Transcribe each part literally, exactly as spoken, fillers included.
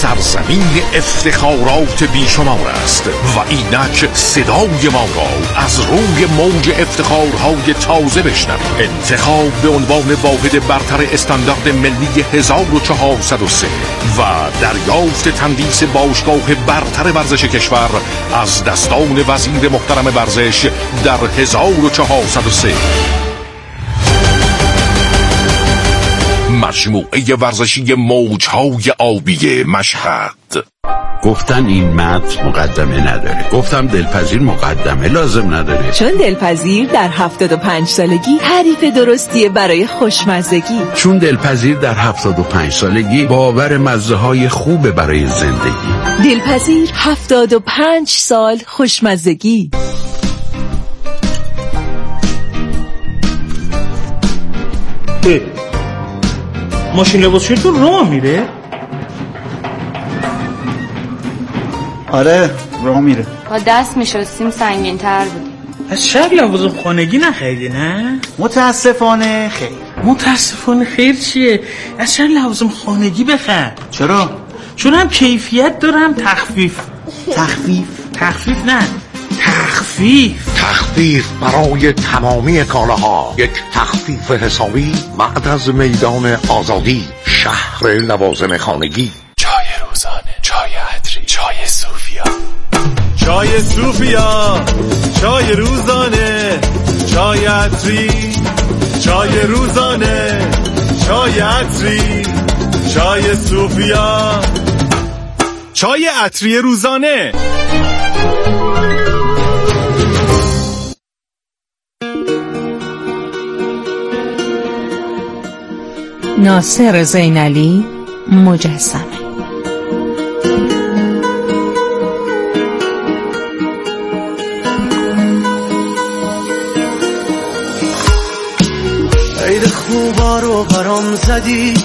سرزمین افتخارات بیشمار است و اینک صدای ما را از روی موج افتخارهای تازه بشنوید. انتخاب به عنوان واحد برتر استاندارد ملی هزار و چهارصد و سه و دریافت تندیس باشگاه برتر ورزش کشور از دستان وزیر محترم ورزش در هزار و چهارصد و سه. مجموعه ورزشی موجهای آبی مشهد. گفتن این متن مقدمه نداره. گفتم دلپذیر مقدمه لازم نداره. چون دلپذیر در هفتاد و پنج سالگی تعریف درستیه برای خوشمزگی. چون دلپذیر در هفتاد و پنج سالگی باور مزه های خوبه برای زندگی. دلپذیر هفتاد و پنج سال خوشمزگی. ماشین لباسشویی تو راه میره؟ آره راه میره. با دست میشستیم سنگین تر بودیم. از شب لوازم خانگی نخریدی نه؟ متاسفانه خیر. متاسفانه خیر چیه؟ از شب لوازم خانگی بخر. چرا؟ چون هم کیفیت دارم تخفیف. تخفیف؟ تخفیف نه تخفیف. تخفیف برای تمامی کالاها. یک تخفیف حسابی بعد از میدان آزادی، شهر لوازم خانگی. چای روزانه، چای عطری، چای صوفیا. چای صوفیا، چای روزانه، چای عطری، چای روزانه، چای عطری، چای صوفیا، چای عطری روزانه. ناصر زینعلی مجسمه. عید خوبا رو برام زدی،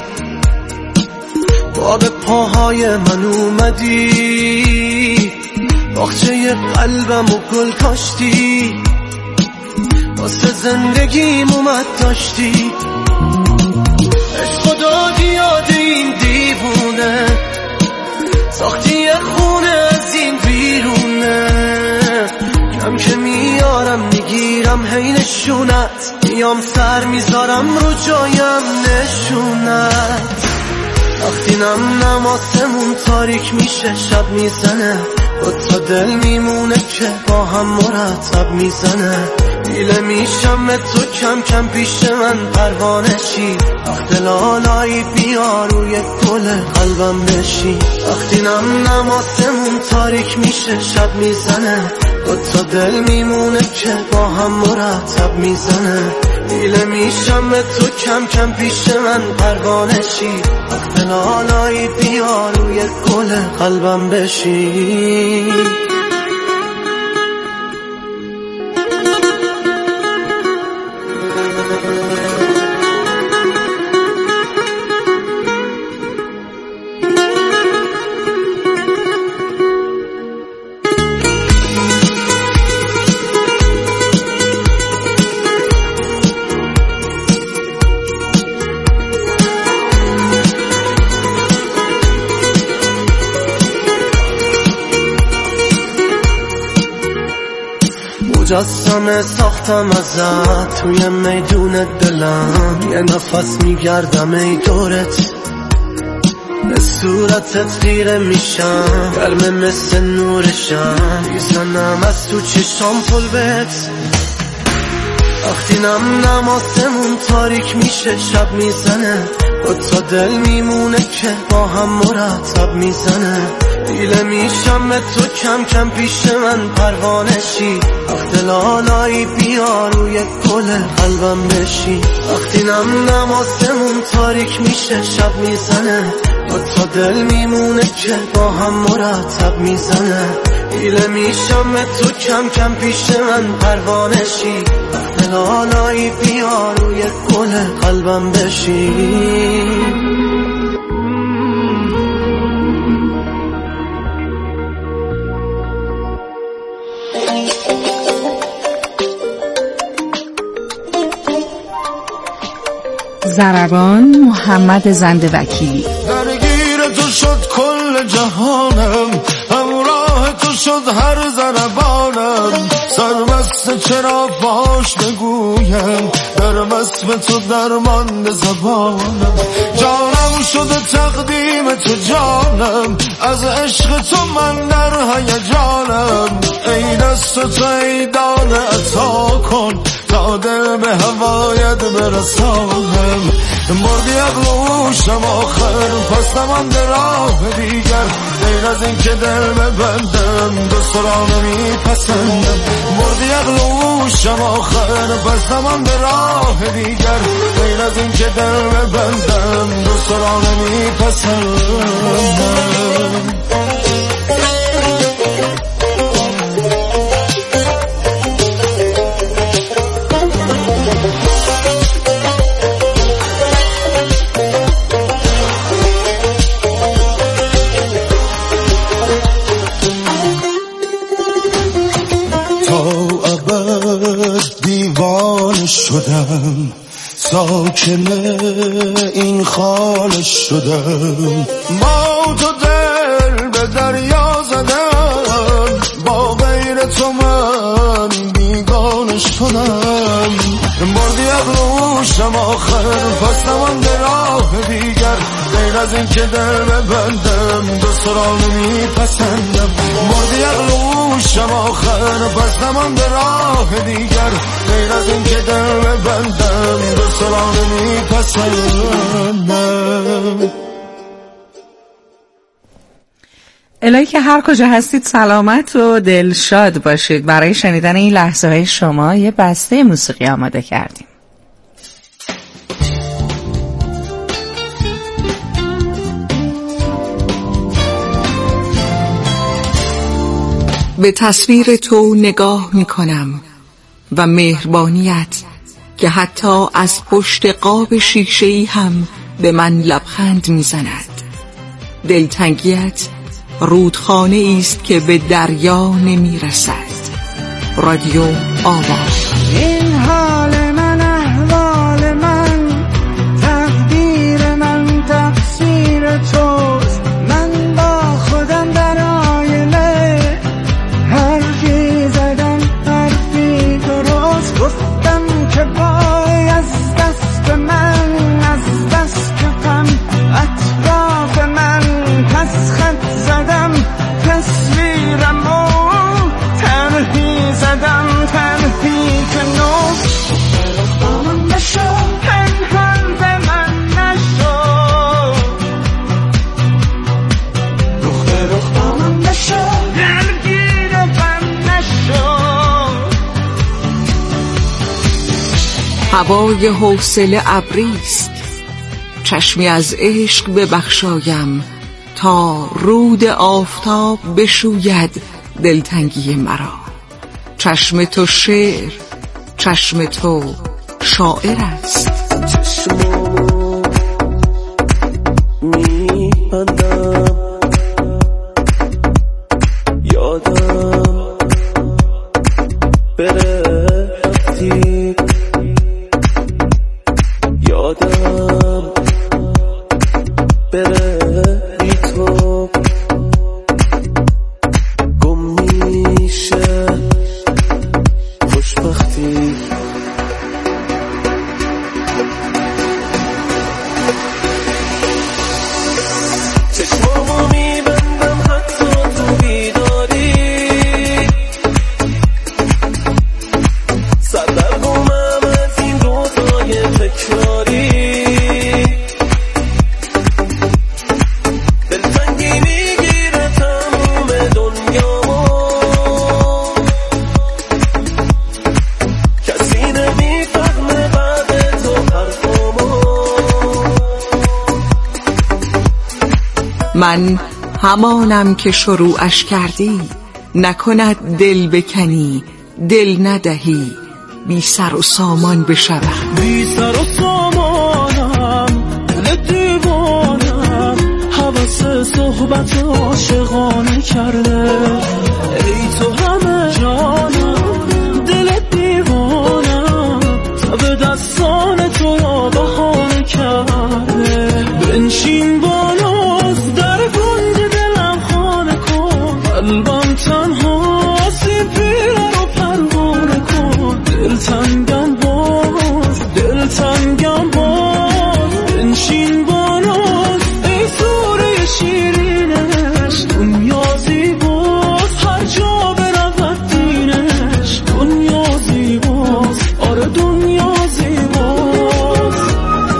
با به پاهای من اومدی، باغچه قلبم و گل کاشتی، واسه زندگیم اومد داشتی، عشق دادی یاد این دیوونه، ساختی یه خونه از این بیرونه، کم که میارم میگیرم هی نشونت، میام سر میذارم رو جایم نشونت، وقتی نم نماسمون تاریک میشه شب میزنه، با تا دل میمونه که با هم مرتب میزنه، دیله میشم تو کم کم پیش من پروانه شی، وقت لالایی بیا روی گل قلبم بشی، وقتی نم نماسمون تاریک میشه شب میزنه، با تا دل میمونه که با هم مرتب میزنه، دیله میشم تو کم کم پیش من پروانه شی، وقت لالایی بیا روی گل قلبم بشی. مجسمه ساختم ازت توی میدون دلم، یه نفس میگردم ای دورت، به صورتت خیره میشم، گرمه مثل نورشم، میزنم از تو چشام پلوت، وقتی نم نماسمون تاریک میشه شب میزنه، با تا دل میمونه که با هم مرتب میزنه، دیله میشم تو کم کم پیش من پروانه شی، وقت لالایی بیا روی گل قلبم بشی، وقتی نم نماسمون تاریک میشه شب میزنه، با تا دل میمونه که با هم مرتب میزنه، دیله میشم تو کم کم پیش من پروانه شی، وقت لالایی بیا روی گل قلبم بشی. ضربان محمد زنده وکیلی. درگیر تو شد کل جهانم، همراه تو شد هر ضربانم. سرمست چرا باش بگویم، در مسم تو درمانده زبانم. جانم شده تقدیم تو جانم، از عشق تو من در هیجانم. ای دست تو ای دانه عطا کن، تا دل به هوایت برسانم. مردی عقلوشم آخر، پس نمانده راه دیگر. غیر از این که دل ببندم، دوست را نمیپسندم. مردی عقلوشم آخر، پس نمانده راه دیگر. غیر از این که دل ببندم، دوست را نمیپسندم. دیوانه شدم، ساکن این خانه شدم. با تو دل به دریا زدم، با غیر تو من بیگانه شدم. مردی عقلوشم آخر، پس نمانده راه دیگر. غیر از این که دل ببندم، دوست را نمیپسندم. مردی عقلوشم آخر، پس نمانده راه دیگر. غیر از این که دل ببندم، دوست را نمیپسندم. الهی که هر کجا هستید سلامت و دلشاد باشید. برای شنیدن این لحظه های شما یه بسته موسیقی آماده کردیم. به تصویر تو نگاه می کنم و مهربانیت که حتی از پشت قاب شیشه‌ای هم به من لبخند می زند. دلتنگیت رودخانه است که به دریا نمی رسد. رادیو آواز. این حال من، احوال من، تقدیر من، تقصیر توست. من با خودم در آینه حرفی زدم، حرفی درست گفتم که وای از دست من، از دست غم اطراف من. پس خط زدم تصویرم و تنهی زدم، تنهی که نو آمون نشو، پنهان به من نشو. رخ به رخ آمون نشو، دلگیر غم نشو. هوای حوصله ابریست، چشمی از عشق ببخشایم تا رود آفتاب بشوید دلتنگی مرا. چشم تو شعر، چشم تو شاعر است. چشمامو میبندم، یادم بره رفتی، یادم بره بی تو. گم میشه خوشبختی، چشمامو میبندم حتی تو بیداری. سردرگمم از این روزای تکراری. دلتنگی میگیره تموم دنیامو، کسی نمیفهمه بعد تو حرفامو. من همانم که شروعش کردی، نکند دل بکنی دل ندهی. بی سر و سامان بشوم، بی سر و سامانم، دل دیوانم، حوث صحبت عاشقانه کرده. ای تو همه جانم، دل دیوانم، تب دستان تو را بهانه کرده. بنشین بالا از در شیرینش، دنیا زیباست هر جا برود دینش، دنیا زیباست آره دنیا زیباست.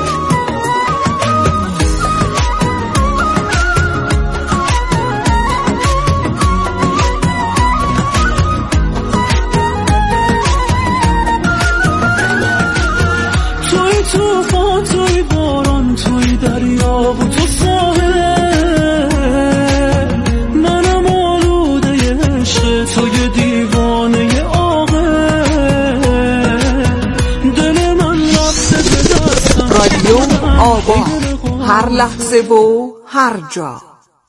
توی توفان توی باران توی دریا و تو ساحل، منم آلوده عشق توی دیوانه عاقل، دل من رفته به دستم. رادیو آواز، هر لحظه و هر جا.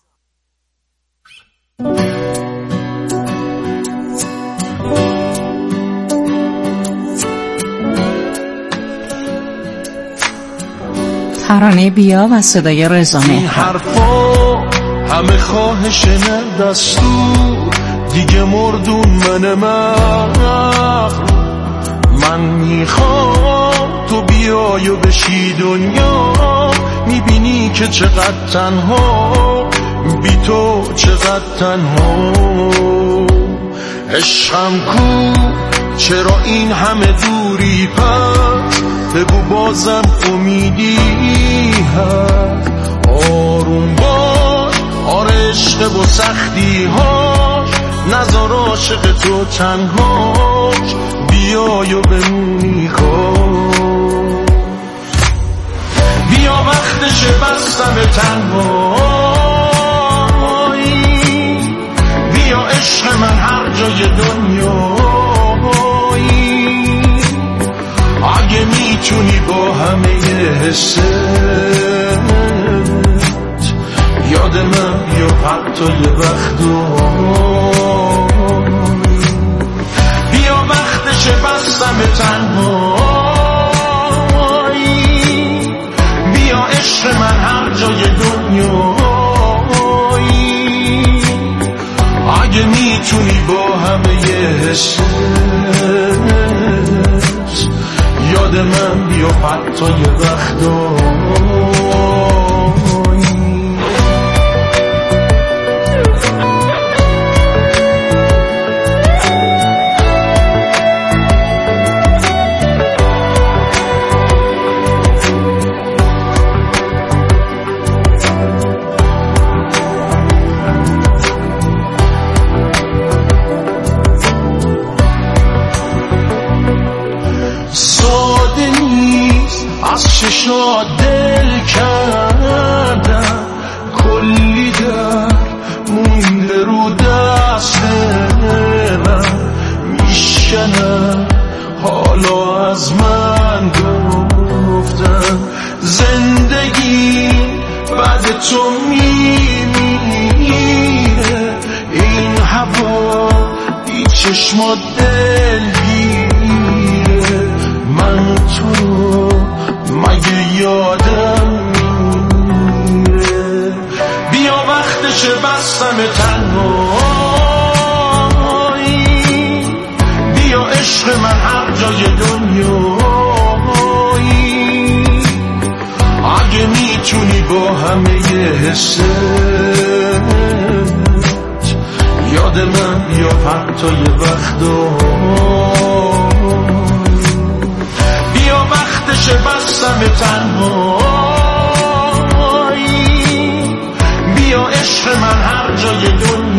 ترانه بیا و صدای رضا این حرفا همه خواهش نه دستور، دیگه مردون من مغرور. من میخوام تو بیای و بشی دنیا، میبینی که چقدر تنها، بی تو چقدر تنها. عشقم کو چرا این همه دوری، پس بگو بازم امیدی هست. آروم باش آره عشق و سختی هاش، نذار عاشق تو تنهاش، بیای و بمونی کار. بیا وقتشه بستم تنهایی، بیا عشق من هر جای دنیایی، اگه میتونی با همه حست یاد من بیا حتی یه وقت. بیا وقتشه بستم تنهایی، بیا عشق من هر جای دنیایی، اگه میتونی با همه حست یاد من بیا حتی یه وقت. چشا دل کردم، کلی در مونده رو دست من، میشکنم حالا از من گفتم زندگی بعد تو میمیره. این هوا بی چشما دلگیره، من تو مگه یادم میره. بیا وقتشه بستم تنهایی، بیا عشق من هر جای دنیایی، اگه میتونی با همه حست یاد من بیا حتی یه وقت. بیا وقتشه بستم تنهایی، بیا عشق من هر جای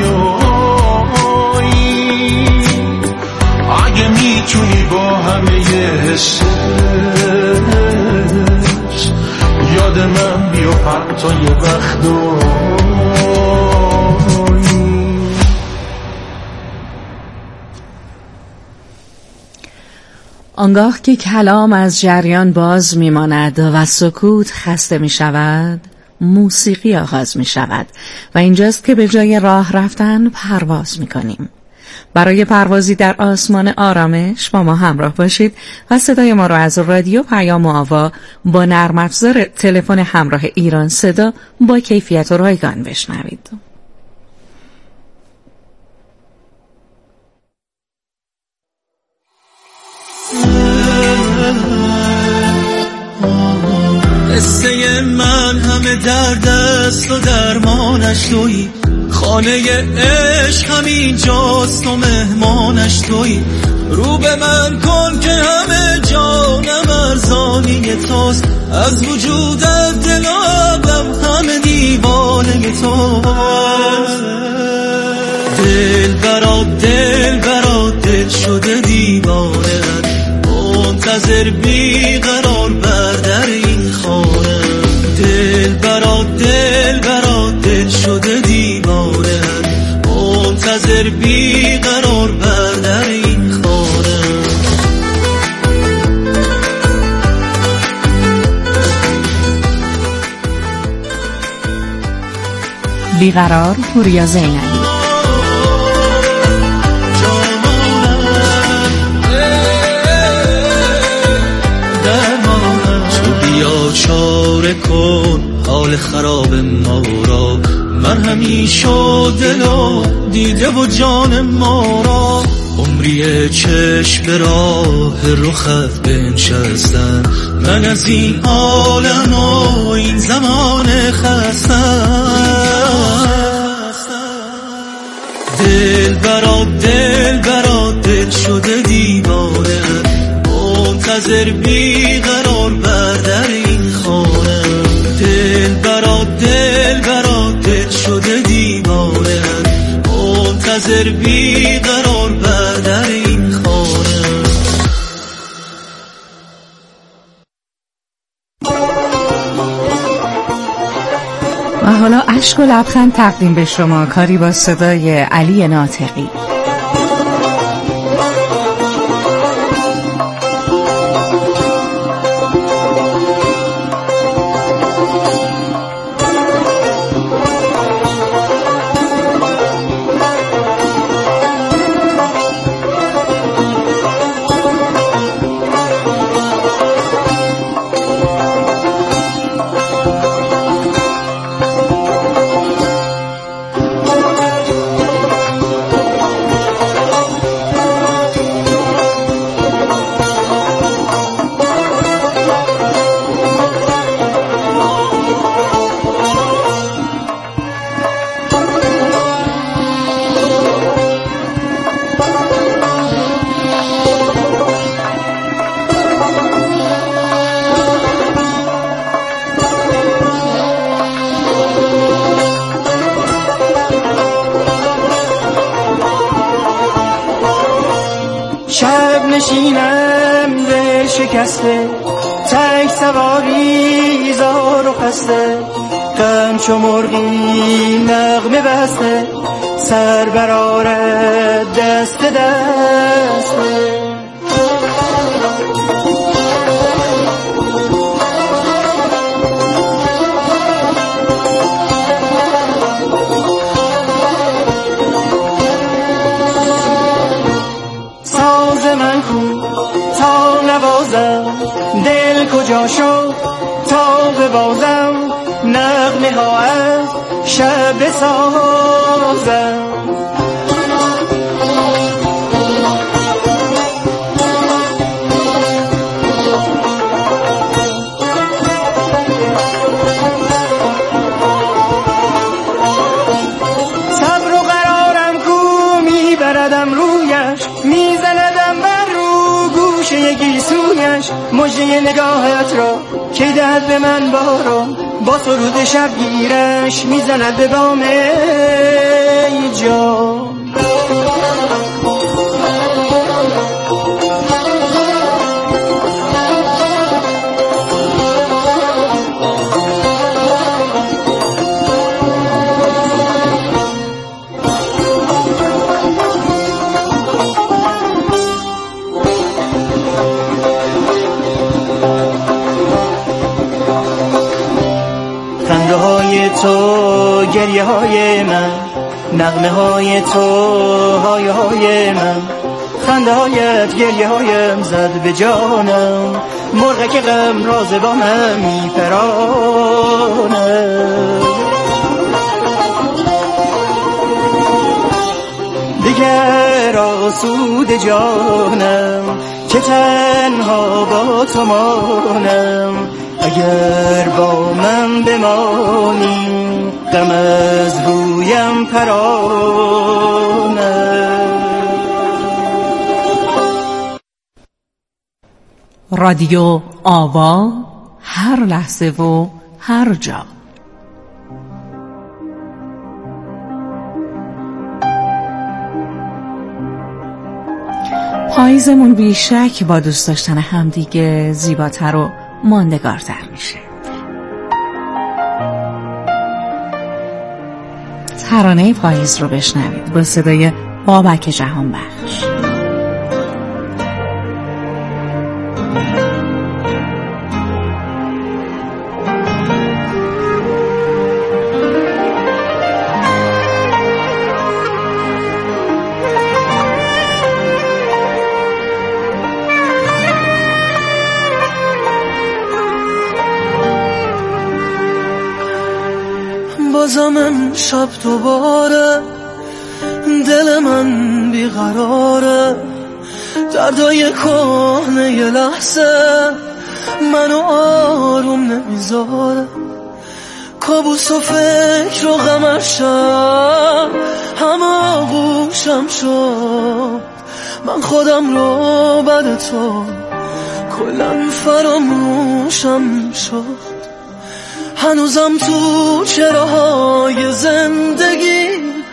دنیایی، اگه میتونی با همه حست یاد من بیا حتی یه وقت. آنگاه که کلام از جریان باز میماند و سکوت خسته می شود، موسیقی آغاز می شود و اینجاست که به جای راه رفتن پرواز می کنیم. برای پروازی در آسمان آرامش با ما همراه باشید و صدای ما را از رادیو پیام آوا با نرم افزار تلفن همراه ایران صدا با کیفیت و رایگان بشنوید. قصه من همه درد است و درمان، مهمانش تویی، خانه عشق همین جاست و مهمانش تویی. رو به من کن که همه جانم ارزانی توست، از وجودت دل و عقلم همه دیوانه توست. دل برا دل برا دل شده دیوانه، منتظر بیقرار بر در این خانه. دل برا دل برا دل شده دیوانه، منتظر بیقرار بر در این خانه. بیقرار پوریا زینایی. چاره کن حال خراب ما را، من همیشه دل و دیده و جان ما را. عمری چشم به راه رخت بنشستم، من از این عالم و این زمان خستم. دل برا دل برا دل شده دیوانه، منتظر بیقرار بر در این خانه. دل برا دل برا دل شده دیوانه، منتظر بیقرار بر در این خانه. و حالا اشک و لبخند تقدیم به شما، کاری با صدای علی ناطقی. نشینم دل شکسته، تک سواری زار و خسته، غم چو مرغی نغمه بسته، سر برآرد دست دسته. دل کجا شد تا ببازم، نغمه ها از شب بسازم. صبر و قرارم کو میبردم رویش، میزندم بر رو گوشه گیسویش. مژه نگاهت را که دهد به من بارم، با سرود شبگیرش میزند به بام جان. خنده های تو گریه های من، نغمه های تو های های من. خنده هایت گریه هایم زد به جانم، مرغ که غم راز با من میپرانم. دیگر آسود جانم که تنها با تو مانم. اگر با من بمانی غم از رویم پرانه. رادیو آوا، هر لحظه و هر جا. پاییزمون بیشک با دوست داشتن همدیگه زیباتر و ماندگارتر میشه. ترانه پاییز رو بشنوید با صدای بابک جهانبخش. بازم امشب دوباره دل من بیقراره، دردای کهنه یه لحظه منو آروم نمیذاره، کابوس و فکر و غمشم همه آغوشم شد، من خودم رو بد تو کلن فراموشم شد، هنوزم تو چراهای زندگی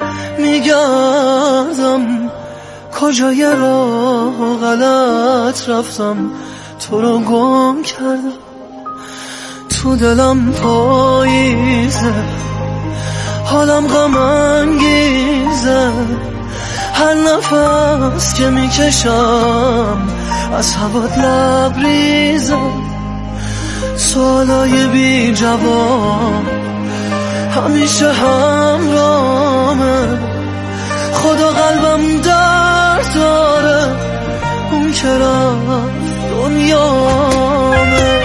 میگردم، کجای راه غلط رفتم تو رو گم کردم، تو دلم پاییزه حالم غم انگیزه، هر نفس که میکشم از هوات لبریزه، سوالای بی جواب همیشه همراهمه، خدا قلبم درد داره اون که رفت دنیامه.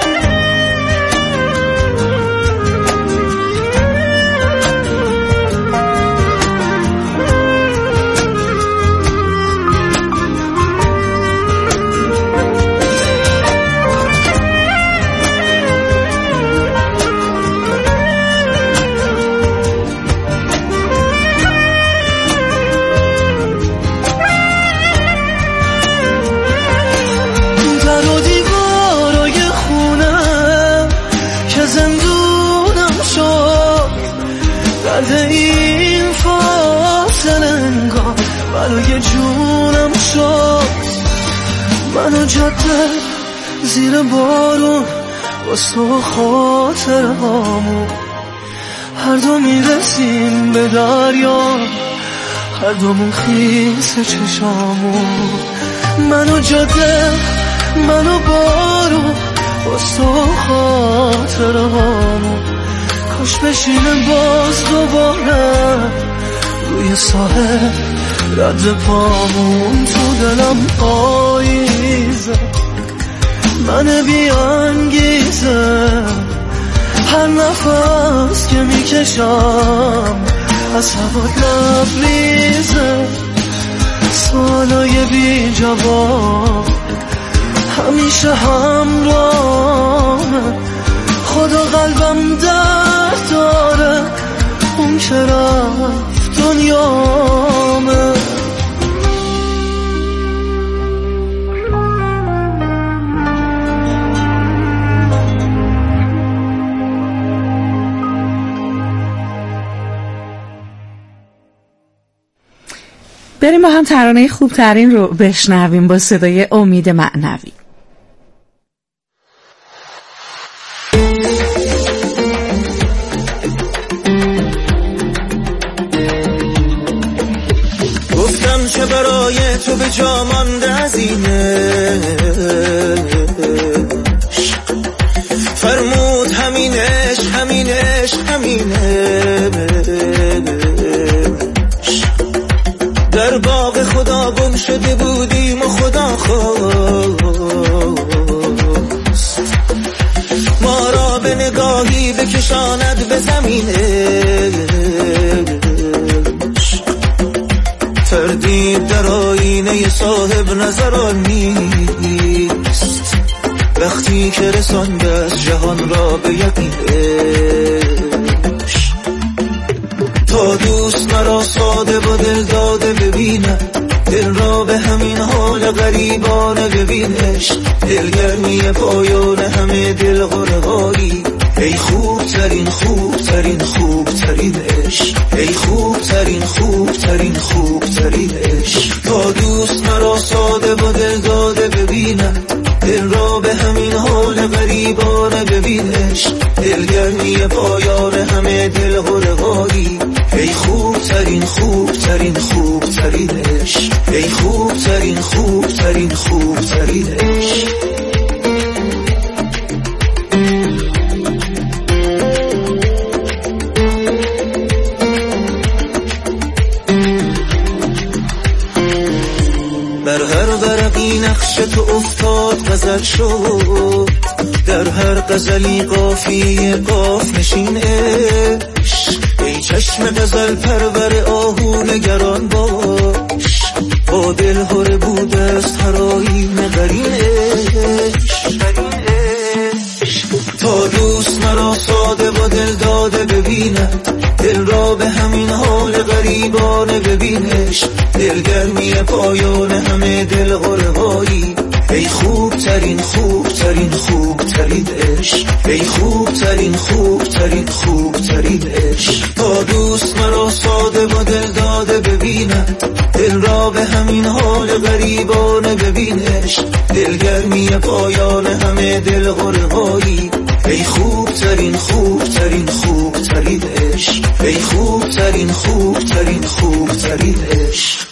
این فاصله انگار برای جونم شد، منو جاده زیر بارون واسه خاطر هامون، هر دو میرسیم به دریا هر دومون خیس چشامون، منو جاده منو بارون واسه خاطر هامون، کاش بشینم باز دوباره روی ساحل رد پامون، تو دلم پاییزه من بی انگیزه، هر نفس که میکشم از هوات لبریزه، سوالای بی جواب همیشه همراهمه، خدا قلبم درد داره اون که رفت دنیامه. بریم با هم ترانه خوب ترین رو بشنویم با صدای امید معنوی. گفتم چه برای تو به جا مانده از اینه، فرمود همینش همینش همینه، در باغ خدا گم شده بودیم و خدا خواست ما را به نگاهی بکشاند به زمینه، تردید در آینه صاحب نظران نیست، وقتی که رسانده از جهان را به یقینش، تا دوست مرا ساده و دل داده ببینم، دل را به همین حال غریبانه ببین عشق، دلگرمی پایان همه دل غرقایی. ای خوب ترین خوب ترین خوب ترین عشق، ای خوب ترین خوب ترین خوب ترین عشق. تا دوست مرا ساده و دل داده ببینم، دل را به همین حال غریبانه ببین عشق، دلگرمی پایان همه دل غرقایی. ای خوب ترین خوب ترین خوب ترین عشق، ای خوب ترین خوب ترین خوب ترین عشق. بر هر ورقی نقش تو افتاد غزل شد، در هر غزلی قافیه قاف نشین عشق. ای چشم غزل پرور آهو نگران باش، با دل هره بوده است هر آیین قرین عشق. تا دوست مرا ساده و دل داده ببینم، دل را به همین حال غریبانه ببین عشق، دلگرمی پایان همه دل غرقایی. ای خوب ترین خوب ترین خوب ترین عشق، ای خوب ترین خوب ترین خوب ترین عشق. تا دوست مرا ساده و دل داده ببینم، دل را به همین حال غریبانه ببین عشق، دلگرمی پایان همه دل غرقایی. ای خوب ترین خوب ترین خوب ترین عشق، ای خوب ترین خوب ترین خوب ترین عشق.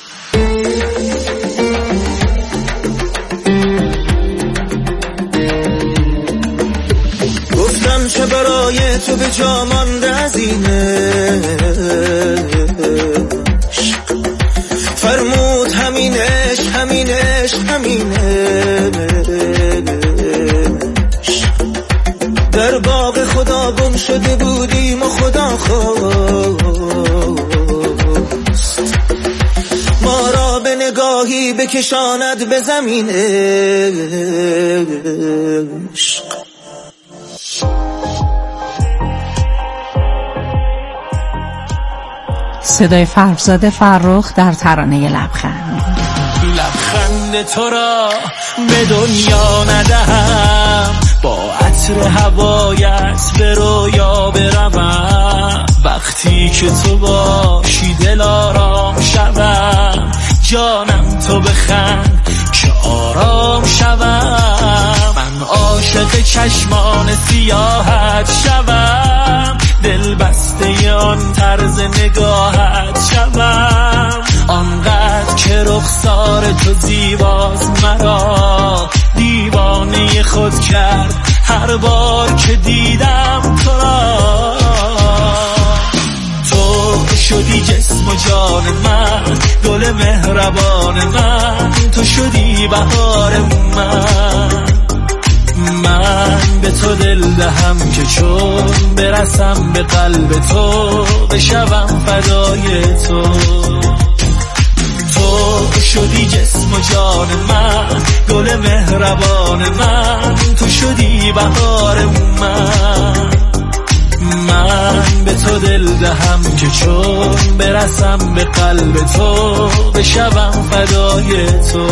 گفتم چه برای تو به جا مانده از این عشق، فرمود همین عشق همین عشق همین عشق. در باغ خدا گم شده بودیم و خدا خواست ما را به نگاهی بکشاند به زمین عشق. صدای فرزاد فرخ در ترانه لبخند. لبخند تو را به دنیا ندهم، با عطر هوایت به رویا بروم. وقتی که تو باشی دل آرام شوم، جانم تو بخند که آرام شوم. من عاشق چشمان سیاحت شوم، دل بسته آن طرز نگاهت شوم. آنقدر که رخسار تو زیباست مرا دیوانه خود کرد هر بار که دیدم تو را. تو شدی جسم و جان من، گل مهربان من، تو شدی بهار من. من به تو دل دهم که چون برسم به قلب تو بشوم فدای تو. تو شدی جسم و جان من، گل مهربان من، تو شدی بهار من. من به تو دل دهم که چون برسم به قلب تو بشوم فدای تو.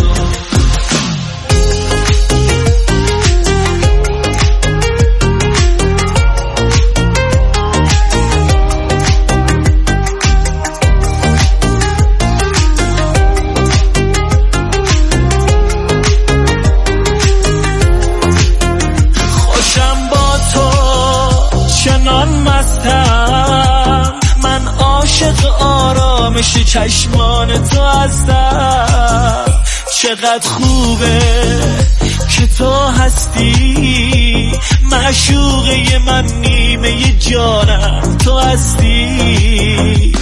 من عاشق آرامش چشمان تو هستم. چقدر خوبه که تو هستی، معشوقه من نیمه جانم تو هستی.